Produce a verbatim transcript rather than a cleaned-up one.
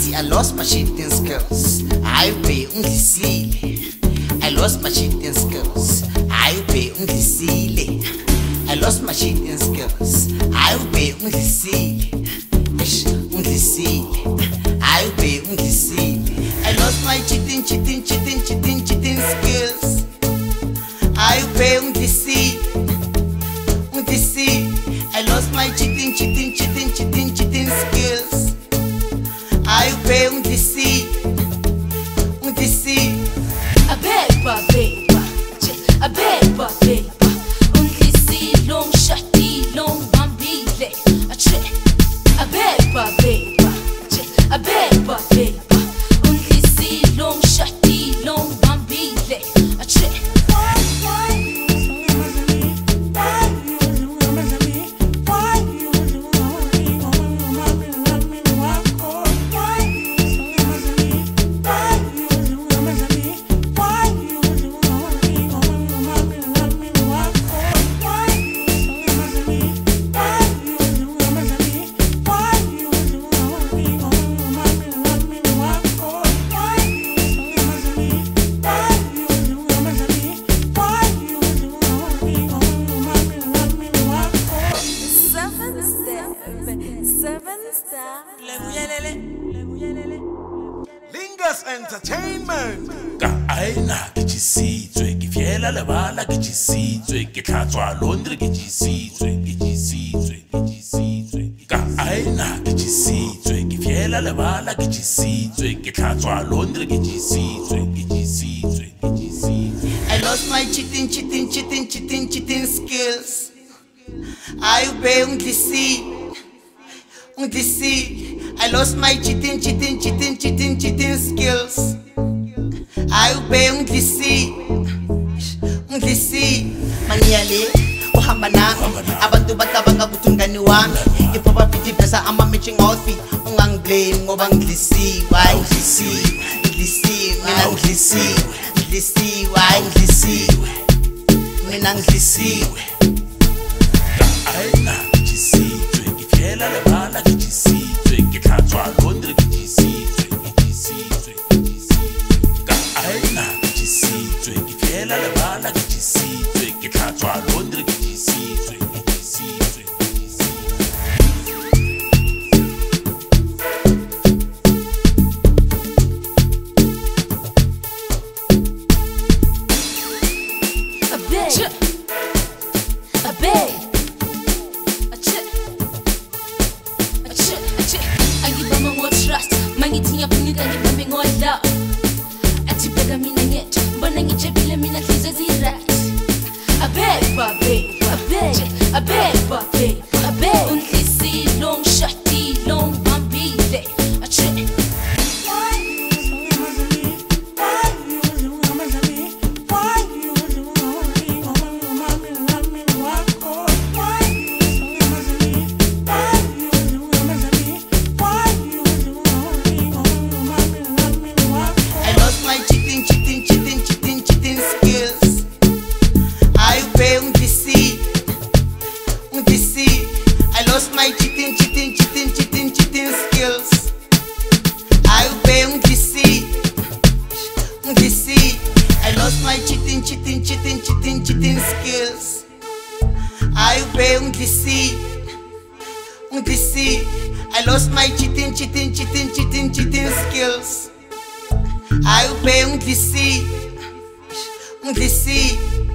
I lost my cheating skills. I pay unglisile. I lost my cheating skills. I pay unglisile. I lost my cheating skills. I pay unglisile. Ish, unglisile. I pay unglisile. I lost my cheating, cheating, cheating, cheating, cheating skills. I pay unglisile. Unglisile. I lost my cheating, cheating, cheating, cheating, cheating skills. I pay unglisile. Unglisile. A beba, beba, a beba, beba. Unglisile, long shati, long bambile. A che, a beba, beba, a beba, beba. Unglisile, long shati, long bambile. A che. Seven star. Lingus Entertainment. Ka aina ke chisitswe ke fiela lebala ke chisitswe ke tlhatswa laundry ke chisitswe ke chisitswe ke chisitswe ka aina ke chisitswe ke fiela lebala ke chisitswe ke tlhatswa laundry ke chisitswe ke chisitswe ke chisitswe. I lost my cheating, cheating, cheating, cheating, cheating skills. I pay unglisile. Unglisile. I lost my cheating, cheating, cheating, cheating, cheating skills. I pay unglisile. Unglisile. Maniyale uhamba nami abantu batabanga ukuthi ungani wami iphoba phithi pesa ama matching outfit ungangiblame ngoba ngilisiwe hayi ngilisiwe ngilisiwe mina ngilisiwe ngilisiwe hayi ngilisiwe mina ngilisiwe Ka aina ke chisitswe ke fiela lebala ke chisitswe ke tlhatswa laundry ke chisitswe ke chisitswe ke chisitswe ka aina ke chisitswe ke fiela lebala ke chisitswe ke tlhatswa laundry ke chisitswe ke chisitswe ke chisitswe. A beg, a beg, a check, a check, a check. Angibamba ngo trust, mangithi ngiyakunika ngibambe ngo love. Athi bheka mina ngethu, mbona ngijebile mina hliziyo zi-right. A beg, a beg, a beg, a beg, a beg, a beg. Unglisile, long shati, long bambile. A check. I lost my cheating, cheating, cheating, cheating, cheating skills. I pay unglisile. Unglisile. I lost my cheating, cheating, cheating, cheating, cheating skills. I pay unglisile. Unglisile. I lost my cheating, cheating, cheating, cheating, cheating skills. I pay unglisile. Unglisile. I lost my cheating, cheating, cheating, cheating, cheating skills. I pay unglisile. Unglisile.